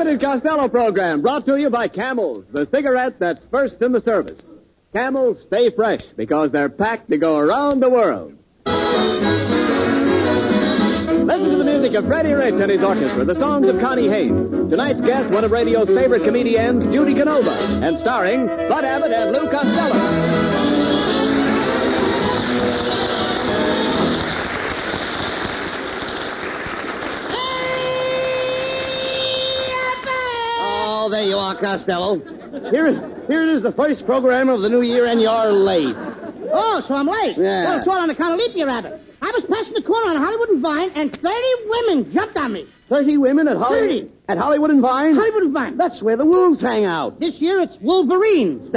Abbott and Costello program brought to you by Camel, the cigarette that's first in the service. Camels stay fresh because they're packed to go around the world. Listen to the music of Freddie Rich and his orchestra, the songs of Connie Haynes. Tonight's guest, one of radio's favorite comedians, Judy Canova, and starring Bud Abbott and Lou Costello. There you are, Costello. Here it is, the first program of the new year, and you're late. Oh, so I'm late? Yeah. Well, it's all on account of leap year, Abbott. I was passing the corner on Hollywood and Vine, and 30 women jumped on me. 30 women at Hollywood? 30. At Hollywood and Vine? Hollywood and Vine. That's where the wolves hang out. This year it's Wolverines.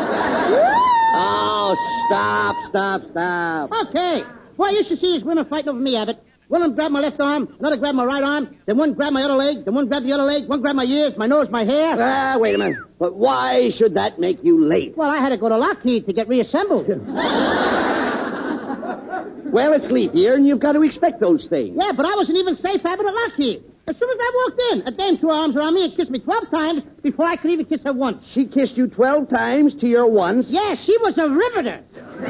Oh, stop. Okay. Boy, you should see these women fighting over me, Abbott. One of them grabbed my left arm, another grabbed my right arm, then one grabbed my other leg, then one grabbed the other leg, one grabbed my ears, my nose, my hair. Wait a minute. But why should that make you late? Well, I had to go to Lockheed to get reassembled. Well, it's leap year, and you've got to expect those things. Yeah, but I wasn't even safe, Abbott, at Lockheed. As soon as I walked in, a dame threw her arms around me and kissed me 12 times before I could even kiss her once. She kissed you 12 times to your once? Yeah, she was a riveter.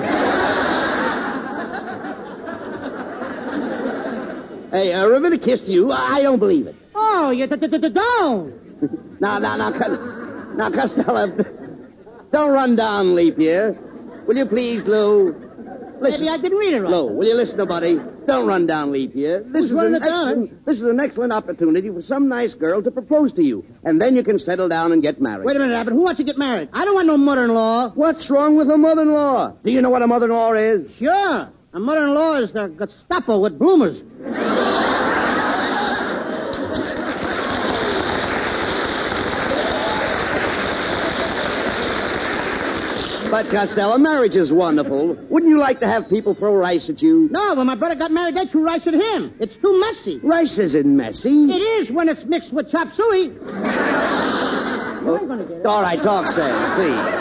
Hey, Ravenna kissed you? I don't believe it. Oh, you don't. Now, Costello, don't run down leap year. Will you please, Lou? Listen. Maybe I didn't read it right. Lou, will you listen to Buddy? Don't run down leap year. This is an excellent opportunity for some nice girl to propose to you, and then you can settle down and get married. Wait a minute, Abbott. Who wants to get married? I don't want no mother-in-law. What's wrong with a mother-in-law? Do you know what a mother-in-law is? Sure. A mother-in-law is the Gestapo with bloomers. But, Costello, marriage is wonderful. Wouldn't you like to have people throw rice at you? No, when my brother got married, they threw rice at him. It's too messy. Rice isn't messy. It is when it's mixed with chop suey. All right, talk sense,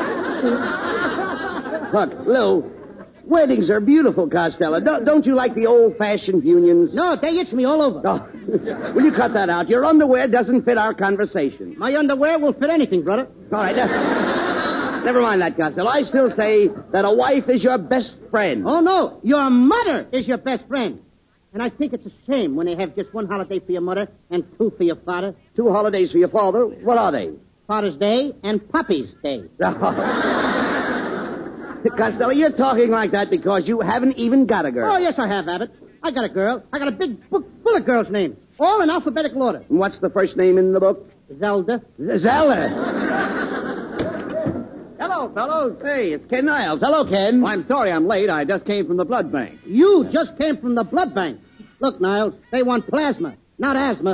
please. Look, Lou, weddings are beautiful, Costello. Don't you like the old-fashioned unions? No, they itch me all over. Oh. Will you cut that out? Your underwear doesn't fit our conversation. My underwear will fit anything, brother. All right, never mind that, Costello. I still say that a wife is your best friend. Oh, no. Your mother is your best friend. And I think it's a shame when they have just one holiday for your mother and two for your father. 2 holidays for your father? What are they? Father's Day and Puppy's Day. Costello, you're talking like that because you haven't even got a girl. Oh, yes, I have, Abbott. I got a girl. I got a big book full of girls' names, all in alphabetical order. And what's the first name in the book? Zelda. Zelda. Hello, fellows. Hey, it's Ken Niles. Hello, Ken. Well, I'm sorry I'm late. I just came from the blood bank. You just came from the blood bank. Look, Niles, they want plasma, not asthma.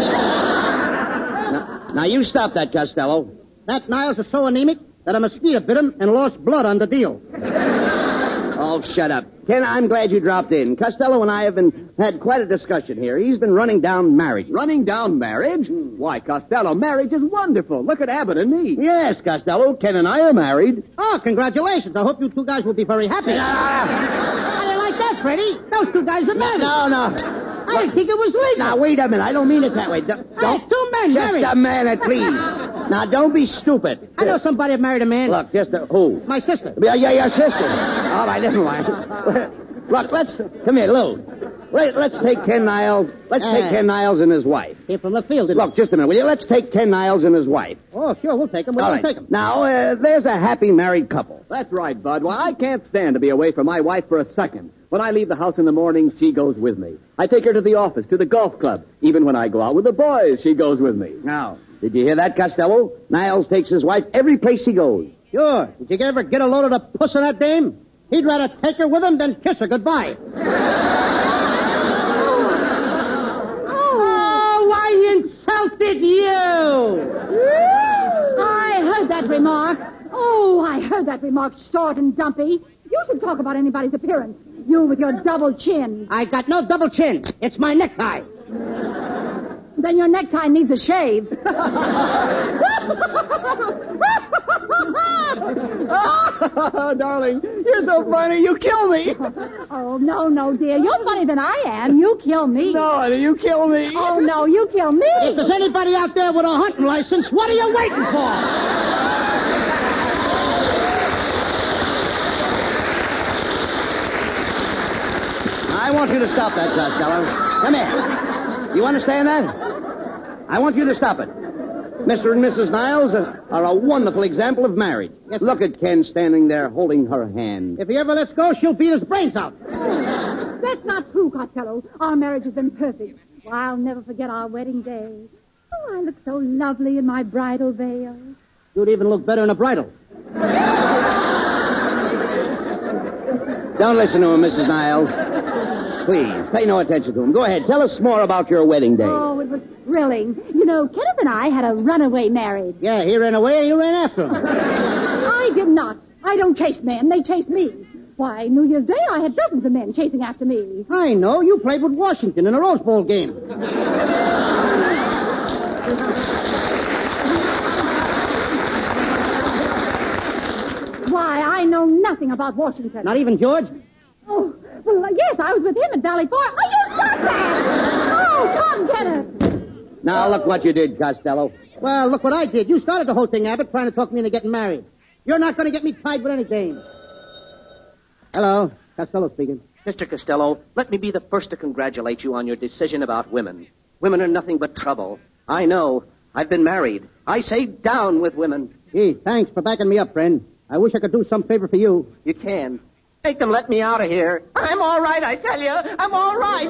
Now, you stop that, Costello. That Niles is so anemic that a mosquito bit him and lost blood on the deal. Oh, shut up. Ken, I'm glad you dropped in. Costello and I have had quite a discussion here. He's been running down marriage. Running down marriage? Why, Costello, marriage is wonderful. Look at Abbott and me. Yes, Costello. Ken and I are married. Oh, congratulations. I hope you two guys will be very happy. I didn't like that, Freddie. Those two guys are married. No. I didn't think it was legal. Now, wait a minute. I don't mean it that way. Don't. Hey, 2 men Just married. a minute, please. Now, don't be stupid. I know somebody that married a man. Look, who? My sister. Yeah, your sister. All right, never mind. Look, come here, Lou. Let's take Ken Niles. Let's take Ken Niles and his wife. Came from left field, didn't Look, just a minute, will you? Let's take Ken Niles and his wife. Oh, sure, we'll take him. All We'll right. take him. Now, there's a happy married couple. That's right, Bud. Why, I can't stand to be away from my wife for a second. When I leave the house in the morning, she goes with me. I take her to the office, to the golf club. Even when I go out with the boys, she goes with me. Now, did you hear that, Costello? Niles takes his wife every place he goes. Sure. Did you ever get a load of the puss of that dame? He'd rather take her with him than kiss her goodbye. Oh, I insulted you! I heard that remark. Oh, I heard that remark, short and dumpy. You should talk about anybody's appearance. You with your double chin. I got no double chin. It's my necktie. Then your necktie needs a shave. Darling, you're so funny, you kill me. Oh, no, dear. You're funnier than I am. You kill me. No, honey, you kill me. Oh, no, you kill me. If there's anybody out there with a hunting license, what are you waiting for? I want you to stop that, Costello. Come here. You understand that? I want you to stop it. Mr. and Mrs. Niles are a wonderful example of marriage. Yes, look at Ken standing there holding her hand. If he ever lets go, she'll beat his brains out. That's not true, Costello. Our marriage has been perfect. Well, I'll never forget our wedding day. Oh, I look so lovely in my bridal veil. You'd even look better in a bridal. Don't listen to him, Mrs. Niles. Please, pay no attention to him. Go ahead, tell us more about your wedding day. Oh, it was thrilling. You know, Kenneth and I had a runaway marriage. Yeah, he ran away and you ran after him. I did not. I don't chase men. They chase me. Why, New Year's Day, I had dozens of men chasing after me. I know. You played with Washington in a Rose Bowl game. Why, I know nothing about Washington. Not even George? Oh, well, yes, I was with him at Valley Forge. Oh, you stop that! Oh, come, Kenneth. Now, look what you did, Costello. Well, look what I did. You started the whole thing, Abbott, trying to talk me into getting married. You're not going to get me tied with any game. Hello, Costello speaking. Mr. Costello, let me be the first to congratulate you on your decision about women. Women are nothing but trouble. I know. I've been married. I say down with women. Gee, thanks for backing me up, friend. I wish I could do some favor for you. You can. Make them let me out of here. I'm all right, I tell you. I'm all right.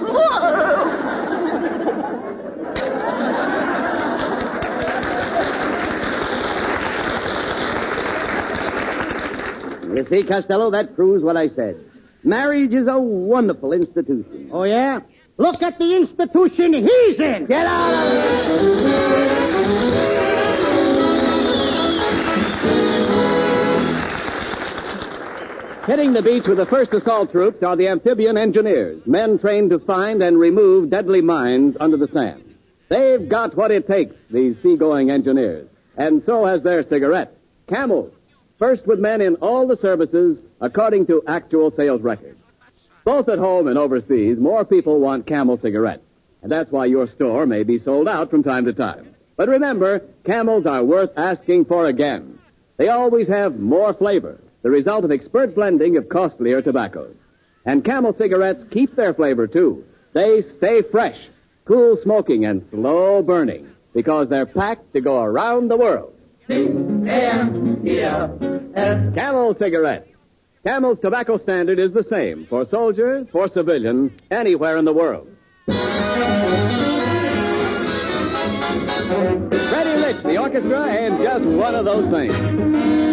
You see, Costello, that proves what I said. Marriage is a wonderful institution. Oh, yeah? Look at the institution he's in. Get out of here! Hitting the beach with the first assault troops are the amphibian engineers, men trained to find and remove deadly mines under the sand. They've got what it takes, these seagoing engineers, and so has their cigarette, Camel, first with men in all the services according to actual sales records. Both at home and overseas, more people want Camel cigarettes, and that's why your store may be sold out from time to time. But remember, Camels are worth asking for again. They always have more flavor, the result of expert blending of costlier tobaccos. And Camel cigarettes keep their flavor, too. They stay fresh, cool smoking, and slow burning, because they're packed to go around the world. Camel cigarettes. Camel's tobacco standard is the same for soldier, for civilian, anywhere in the world. Freddie Rich, the orchestra, and just one of those things.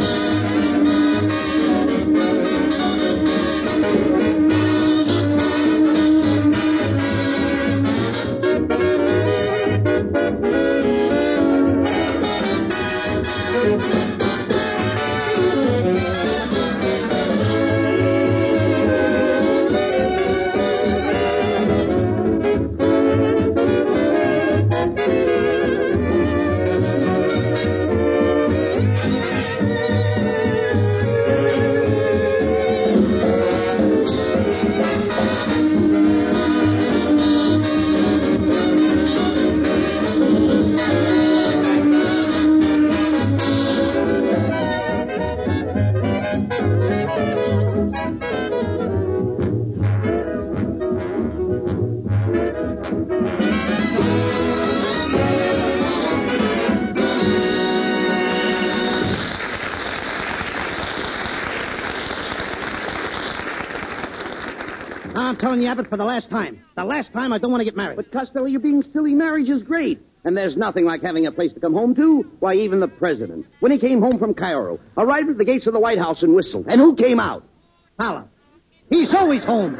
I'm telling you, Abbott, for the last time. The last time I don't want to get married. But, Costello, you're being silly. Marriage is great. And there's nothing like having a place to come home to. Why, even the president, when he came home from Cairo, arrived at the gates of the White House and whistled. And who came out? Fowler. He's always home.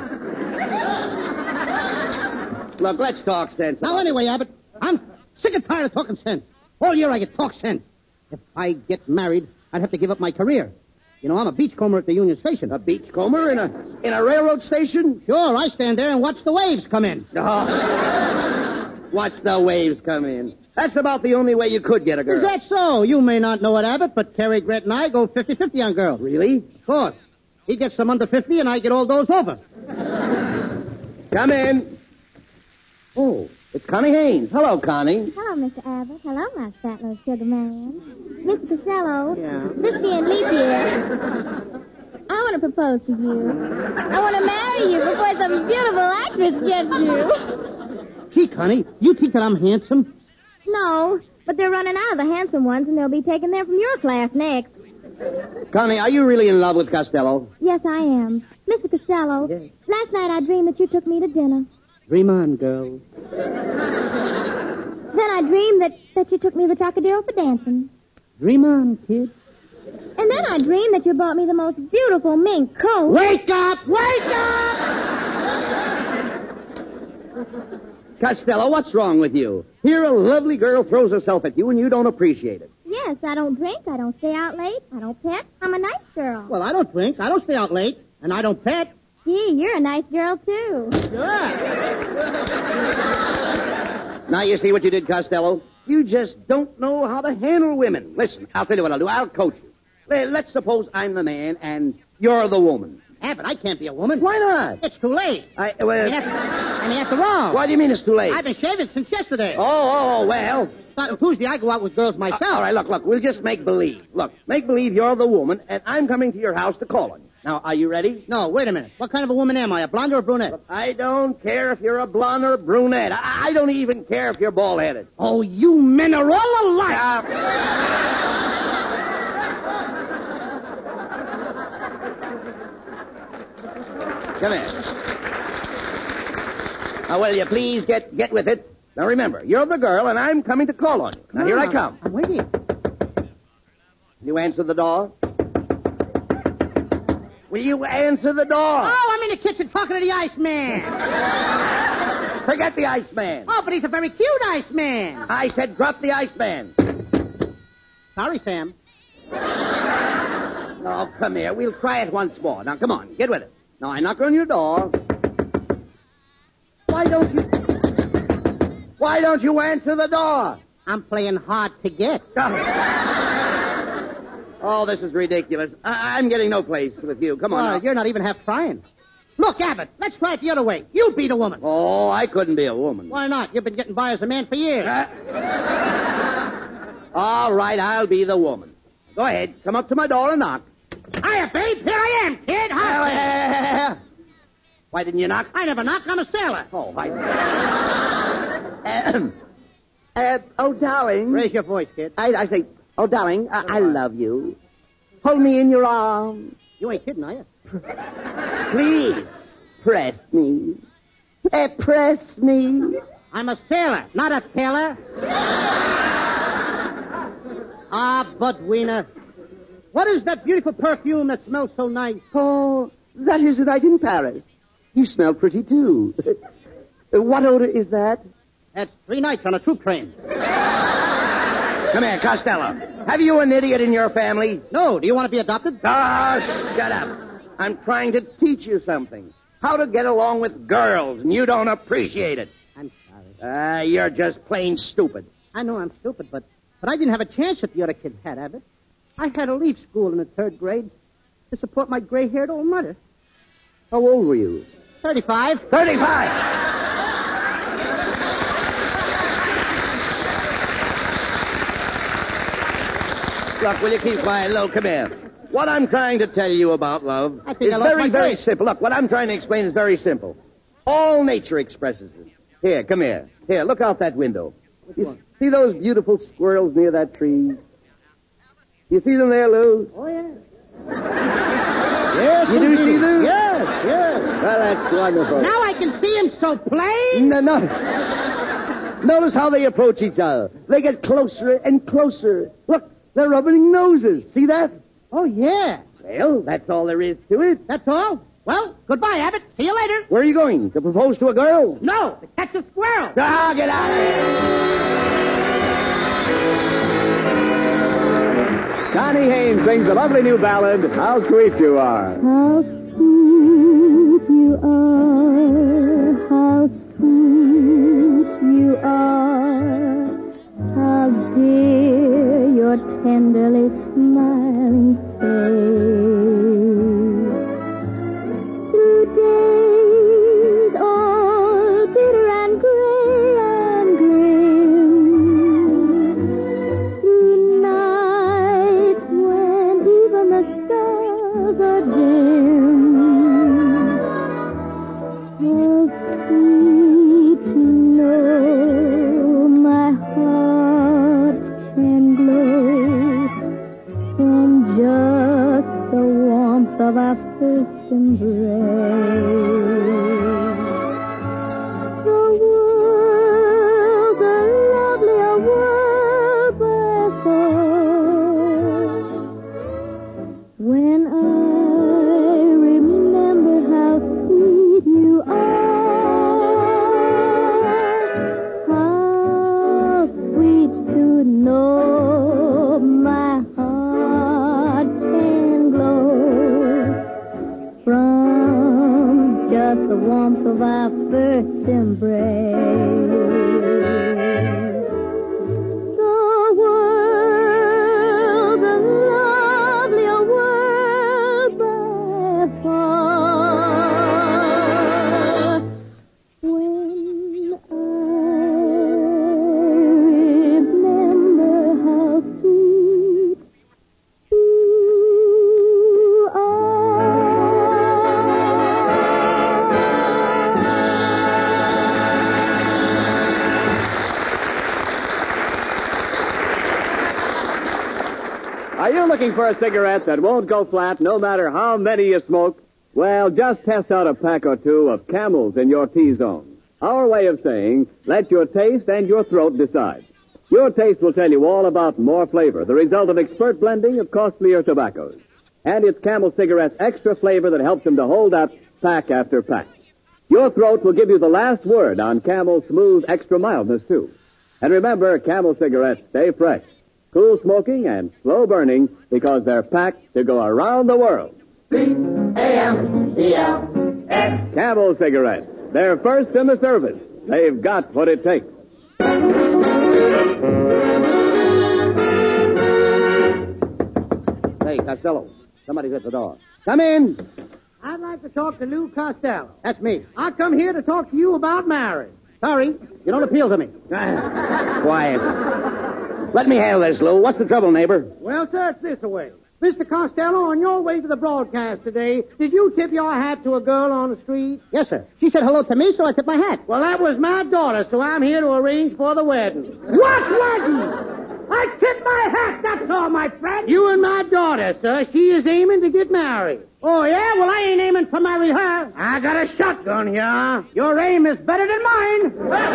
Look, let's talk sense. Now, anyway, Abbott, I'm sick and tired of talking sense. All year I get talk sense. If I get married, I'd have to give up my career. You know, I'm a beachcomber at the Union Station. A beachcomber in a railroad station? Sure, I stand there and watch the waves come in. Oh. Watch the waves come in. That's about the only way you could get a girl. Is that so? You may not know it, Abbott, but Cary Grant and I go 50-50 on girls. Really? Of course. He gets some under 50, and I get all those over. Come in. Oh, it's Connie Haynes. Hello, Connie. Hello, Mr. Abbott. Hello, my fat little sugar man. Mr. Costello. Yeah. 50 and leap year. I want to propose to you. I want to marry you before some beautiful actress gets you. Gee, Connie, you think that I'm handsome? No, but they're running out of the handsome ones, and they'll be taken there from your class next. Connie, are you really in love with Costello? Yes, I am. Mr. Costello, Yes. last night I dreamed that you took me to dinner. Dream on, girl. Then I dreamed that you took me to the Trocadero for dancing. Dream on, kid. And then I dreamed that you bought me the most beautiful mink coat. Wake up! Wake up! Costello, what's wrong with you? Here a lovely girl throws herself at you and you don't appreciate it. Yes, I don't drink, I don't stay out late, I don't pet. I'm a nice girl. Well, I don't drink, I don't stay out late, and I don't pet. Gee, you're a nice girl, too. Sure. Now you see what you did, Costello? You just don't know how to handle women. Listen, I'll tell you what I'll do. I'll coach you. Let's suppose I'm the man and you're the woman. Abbott, I can't be a woman. Why not? It's too late. Well, And after all, what do you mean it's too late? I've been shaving since yesterday. Well. Starting Tuesday, I go out with girls myself. All right, look, we'll just make believe. Look, make believe you're the woman, and I'm coming to your house to call on you. Now, are you ready? No, wait a minute. What kind of a woman am I, a blonde or a brunette? I don't care if you're a blonde or a brunette. I don't even care if you're bald-headed. Oh, you men are all alike. Come here. Now, will you please get with it? Now, remember, you're the girl, and I'm coming to call on you. Now, here I come. I'm waiting. You answer the door? Will you answer the door? Oh, I'm in the kitchen talking to the Iceman. Forget the Iceman. Oh, but he's a very cute Iceman. I said drop the Iceman. Sorry, Sam. No, come here. We'll try it once more. Now, come on. Get with it. Now, I knock on your door. Why don't you answer the door? I'm playing hard to get. Oh, this is ridiculous. I'm getting no place with you. Come on. Well, now. you're not even half trying. Look, Abbott, let's try it the other way. You be the woman. Oh, I couldn't be a woman. Why not? You've been getting by as a man for years. All right, I'll be the woman. Go ahead. Come up to my door and knock. Hiya, babe. Here I am, kid. Hi. Why didn't you knock? I never knock. I'm a sailor. Oh, oh, darling. Raise your voice, kid. I say, oh, darling, I love you. Hold me in your arms. You ain't kidding, are you? Please, press me. Press me. I'm a sailor, not a tailor. Bud Wiener. What is that beautiful perfume that smells so nice? Oh, that is a night in Paris. You smell pretty, too. What odor is that? That's 3 nights on a troop train. Come here, Costello. Have you an idiot in your family? No, do you want to be adopted? Oh, shut up. I'm trying to teach you something. How to get along with girls, and you don't appreciate it. I'm sorry. You're just plain stupid. I know I'm stupid, but I didn't have a chance that the other kids had, Abbott. I had to leave school in the 3rd grade to support my gray-haired old mother. How old were you? 35. 35! Look, will you keep quiet? Look, come here. What I'm trying to tell you about love is very simple. Look, what I'm trying to explain is very simple. All nature expresses it. Here, come here. Here, look out that window. You see those beautiful squirrels near that tree? You see them there, Lou? Oh, yeah. Yes, you do see them? Yes. Well, that's wonderful. Now I can see him so plain. No. Notice how they approach each other. They get closer and closer. Look, they're rubbing noses. See that? Oh, yeah. Well, that's all there is to it. That's all? Well, goodbye, Abbott. See you later. Where are you going? To propose to a girl? No, to catch a squirrel. Ah, get out of here! Connie Haynes sings a lovely new ballad, How Sweet You Are. How sweet you are, how sweet you are, tenderly smiling face. Through days all bitter and gray and grim, through nights when even the stars are dim, so sweet to know my heart can glow from just the warmth of our first embrace. The world's a lovelier world by far when I remember how sweet you are. How sweet to know my heart can glow from just the warmth of our first embrace. The world's a lovelier world by far when I remember how sweet you Are you looking for a cigarette that won't go flat no matter how many you smoke? Well, just test out a pack or two of Camels in your T-zone. Our way of saying, let your taste and your throat decide. Your taste will tell you all about more flavor, the result of expert blending of costlier tobaccos. And it's Camel cigarettes' extra flavor that helps them to hold up pack after pack. Your throat will give you the last word on Camel's smooth extra mildness, too. And remember, Camel cigarettes stay fresh, cool smoking, and slow burning because they're packed to go around the world. C-A-M-E-L-S. Camel cigarettes. They're first in the service. They've got what it takes. Hey, Costello, somebody's at the door. Come in. I'd like to talk to Lou Costello. That's me. I come here to talk to you about marriage. Sorry, you don't appeal to me. Quiet. Let me handle this, Lou. What's the trouble, neighbor? Well, sir, it's this way. Mr. Costello, on your way to the broadcast today, did you tip your hat to a girl on the street? Yes, sir. She said hello to me, so I tipped my hat. Well, that was my daughter, so I'm here to arrange for the wedding. What wedding? I tipped my hat, that's all, my friend. You and my daughter, sir. She is aiming to get married. Oh, yeah? Well, I ain't aiming to marry her. I got a shotgun here. Your aim is better than mine.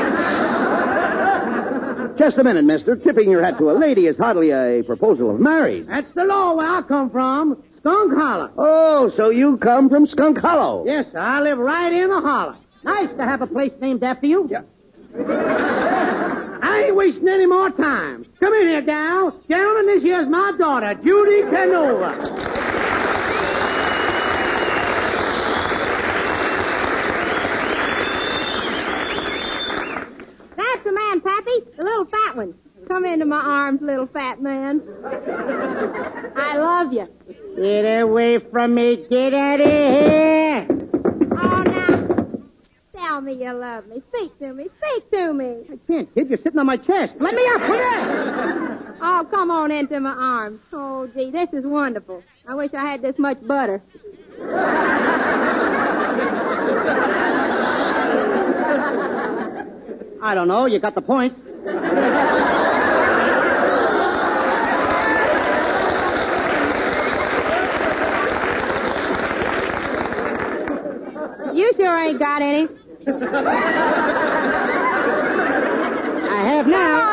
Just a minute, mister. Tipping your hat to a lady is hardly a proposal of marriage. That's the law where I come from, Skunk Hollow. Oh, so you come from Skunk Hollow. Yes, sir. I live right in the hollow. Nice to have a place named after you. Yeah. I ain't wasting any more time. Come in here, gal. Gentlemen, this here's my daughter, Judy Canova. That's the man, Pappy, the little fat one. Come into my arms, little fat man. I love you. Get away from me. Get out of here. Oh, now, tell me you love me. Speak to me. Speak to me. I can't, kid. You're sitting on my chest. Let me up. Put it. Oh, come on into my arms. Oh, gee, this is wonderful. I wish I had this much butter. I don't know. You got the point. You sure ain't got any. I have now.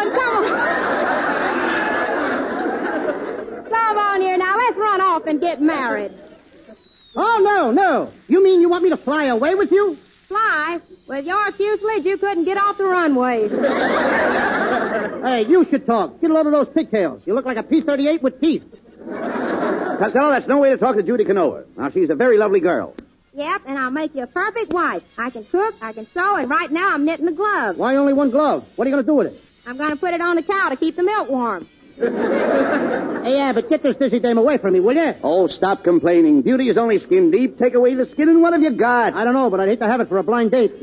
Come on here now. Let's run off and get married. Oh, no. You mean you want me to fly away with you? Fly? With your fuselage, you couldn't get off the runway. Hey, you should talk. Get a load of those pigtails. You look like a P-38 with teeth. Costello, that's no way to talk to Judy Canova. Now, she's a very lovely girl. Yep, and I'll make you a perfect wife. I can cook, I can sew, and right now I'm knitting the glove. Why only one glove? What are you going to do with it? I'm going to put it on the cow to keep the milk warm. Hey, Abbott, get this dizzy dame away from me, will you? Oh, stop complaining. Beauty is only skin deep. Take away the skin and what have you got? I don't know, but I'd hate to have it for a blind date.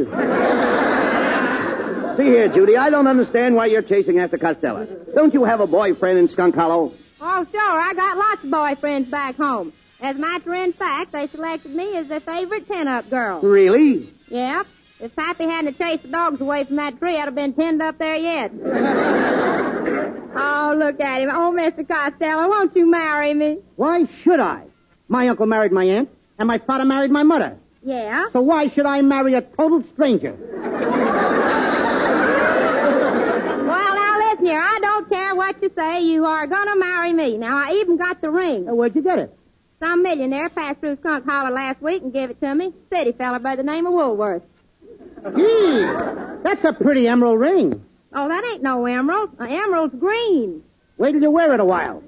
See here, Judy, I don't understand why you're chasing after Costello. Don't you have a boyfriend in Skunk Hollow? Oh, sure. I got lots of boyfriends back home. As a matter of fact, they selected me as their favorite pin-up girl. Really? Yep. If Pappy hadn't chased the dogs away from that tree, I'd have been pinned up there yet. Oh, look at him. Oh, Mr. Costello, won't you marry me? Why should I? My uncle married my aunt, and my father married my mother. Yeah? So why should I marry a total stranger? Well, now, listen here. I don't care what you say. You are going to marry me. Now, I even got the ring. Where'd you get it? Some millionaire passed through Skunk Hollow last week and gave it to me. City fella by the name of Woolworth. Gee, that's a pretty emerald ring. Oh, that ain't no emerald. An emerald's green. Wait till you wear it a while.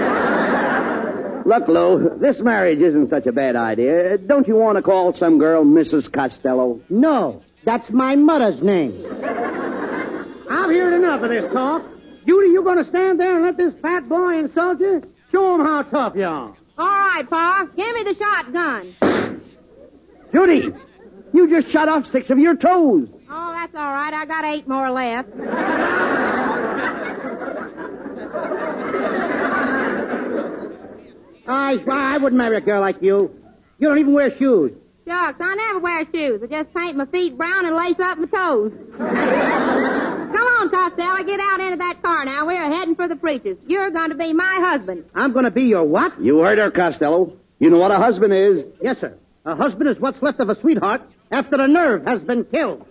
Look, Lou, this marriage isn't such a bad idea. Don't you want to call some girl Mrs. Costello? No, that's my mother's name. I've heard enough of this talk. Judy, you going to stand there and let this fat boy insult you? Show him how tough you are. All right, Pa. Give me the shotgun. Judy, you just shot off 6 of your toes. Oh, that's all right. I got 8 more left. I wouldn't marry a girl like you. You don't even wear shoes. Shucks, I never wear shoes. I just paint my feet brown and lace up my toes. Come on, Costello, get out into that car now. We're heading for the preachers. You're going to be my husband. I'm going to be your what? You heard her, Costello. You know what a husband is. Yes, sir. A husband is what's left of a sweetheart after the nerve has been killed.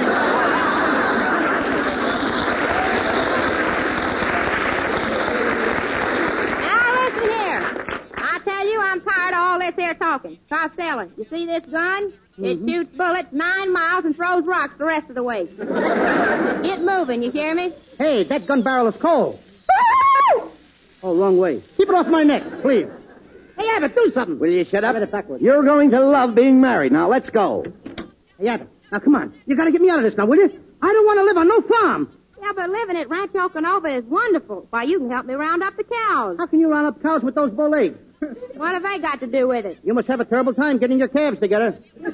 I'm tired of all this here talking. Costello, you see this gun? It shoots bullets 9 miles and throws rocks the rest of the way. Get moving, you hear me? Hey, that gun barrel is cold. Oh, wrong way. Keep it off my neck, please. Hey, Abbott, do something. Will you shut up? Get it backwards. You're going to love being married. Now, let's go. Hey, Abbott, now come on. You got to get me out of this now, will you? I don't want to live on no farm. Yeah, but living at Rancho Canova is wonderful. Why, you can help me round up the cows. How can you round up cows with those bow legs? What have they got to do with it? You must have a terrible time getting your calves together.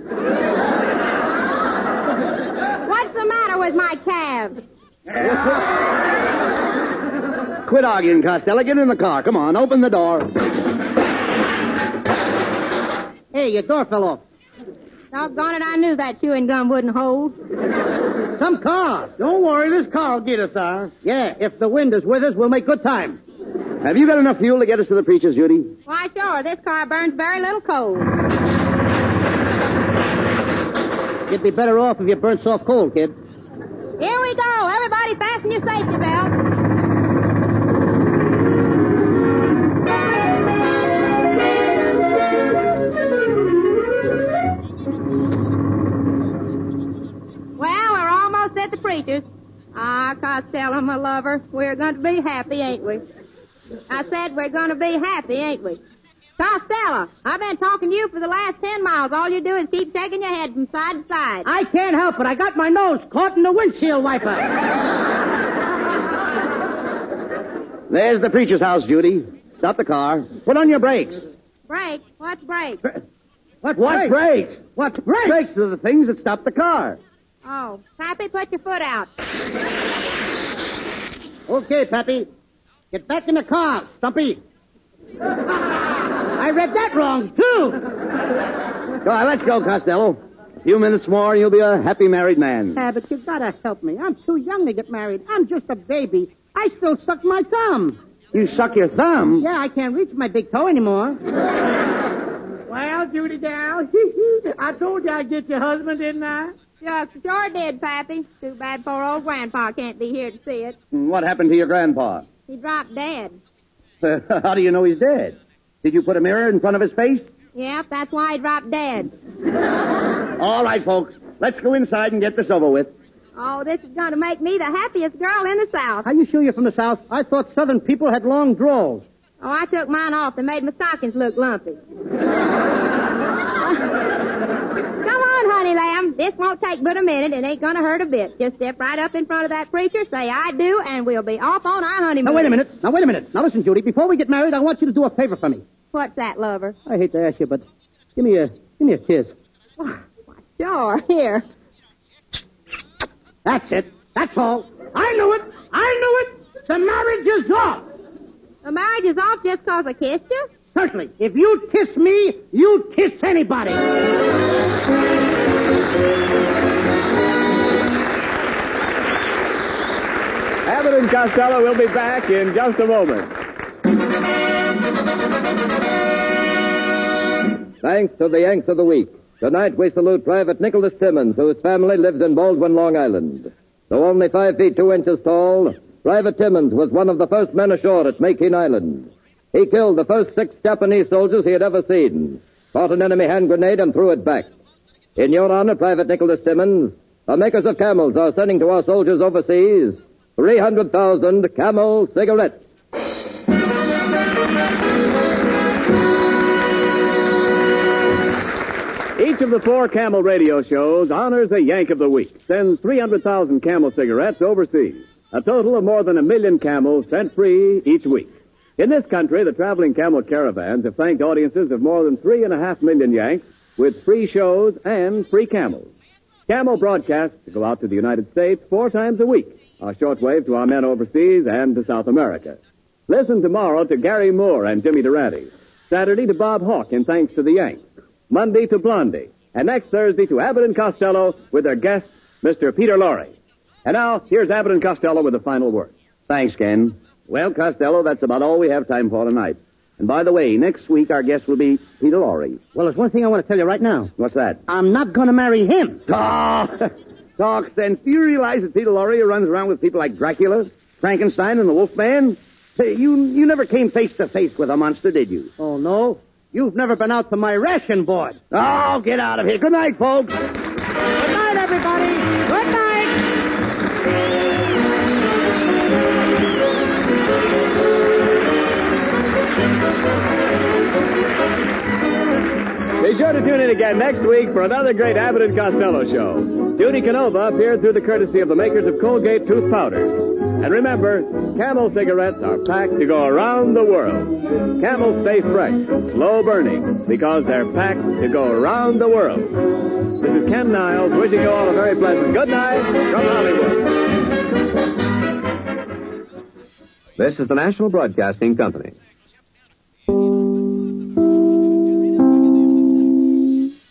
What's the matter with my calves? Quit arguing, Costello. Get in the car. Come on, open the door. Hey, your door fell off. Doggone it, I knew that chewing gum wouldn't hold. Some car. Don't worry, this car will get us there. Yeah, if the wind is with us, we'll make good time. Have you got enough fuel to get us to the preachers, Judy? Why, sure. This car burns very little coal. You'd be better off if you burnt soft coal, kid. Here we go. Everybody fasten your safety belt. Well, we're almost at the preachers. Ah, Costello, my lover, we're going to be happy, ain't we? I said we're going to be happy, ain't we? Costello, I've been talking to you for the last 10 miles. All you do is keep shaking your head from side to side. I can't help it. I got my nose caught in the windshield wiper. There's the preacher's house, Judy. Stop the car. Put on your brakes. Brakes? What's brakes? What brakes? What brakes? Brakes are the things that stop the car. Oh, Pappy, put your foot out. Okay, Pappy. Get back in the car, Stumpy. I read that wrong, too. All right, let's go, Costello. A few minutes more and you'll be a happy married man. But you gotta help me. I'm too young to get married. I'm just a baby. I still suck my thumb. You suck your thumb? Yeah, I can't reach my big toe anymore. Well, Judy gal, I told you I'd get your husband, didn't I? Sure did, Pappy. Too bad poor old Grandpa can't be here to see it. What happened to your grandpa? He dropped dead. How do you know he's dead? Did you put a mirror in front of his face? Yep, that's why he dropped dead. All right, folks. Let's go inside and get this over with. Oh, this is going to make me the happiest girl in the South. Are you sure you're from the South? I thought Southern people had long drawers. Oh, I took mine off. They made my stockings look lumpy. Come on, honey lamb. this won't take but a minute. It ain't gonna hurt a bit. Just step right up in front of that preacher, say I do, and we'll be off on our honeymoon. Now, wait a minute. Now, listen, Judy. Before we get married, I want you to do a favor for me. What's that, lover? I hate to ask you, but give me a kiss. Why, sure. Here. That's it. That's all. I knew it. The marriage is off. The marriage is off just 'cause I kissed you? Certainly. If you'd kiss me, you'd kiss anybody. Abbott and Costello will be back in just a moment. Thanks to the Yanks of the Week. Tonight we salute Private Nicholas Timmons, whose family lives in Baldwin, Long Island. Though only 5 feet 2 inches tall, Private Timmons was one of the first men ashore at Makin Island. He killed the first 6 Japanese soldiers he had ever seen, caught an enemy hand grenade and threw it back. In your honor, Private Nicholas Timmons, the makers of Camels are sending to our soldiers overseas 300,000 Camel cigarettes. Each of the 4 Camel radio shows honors a Yank of the Week, sends 300,000 Camel cigarettes overseas. A total of more than 1 million Camels sent free each week. In this country, the traveling Camel caravans have thanked audiences of more than 3.5 million Yanks with free shows and free Camels. Camel broadcasts go out to the United States 4 times a week, our shortwave to our men overseas and to South America. Listen tomorrow to Gary Moore and Jimmy Durante. Saturday to Bob Hawke in Thanks to the Yanks. Monday to Blondie. And next Thursday to Abbott and Costello with their guest, Mr. Peter Lorre. And now, here's Abbott and Costello with the final word. Thanks, Ken. Well, Costello, that's about all we have time for tonight. And by the way, next week our guest will be Peter Lorre. Well, there's one thing I want to tell you right now. What's that? I'm not going to marry him. Oh, talk sense. Do you realize that Peter Lorre runs around with people like Dracula, Frankenstein, and the Wolfman? Hey, you never came face to face with a monster, did you? Oh, no? You've never been out to my ration board. Oh, get out of here. Good night, folks. Good night, everybody. Good night. Be sure to tune in again next week for another great Abbott and Costello show. Judy Canova appeared through the courtesy of the makers of Colgate tooth powder. And remember, Camel cigarettes are packed to go around the world. Camel stay fresh, slow burning, because they're packed to go around the world. This is Ken Niles wishing you all a very pleasant good night from Hollywood. This is the National Broadcasting Company.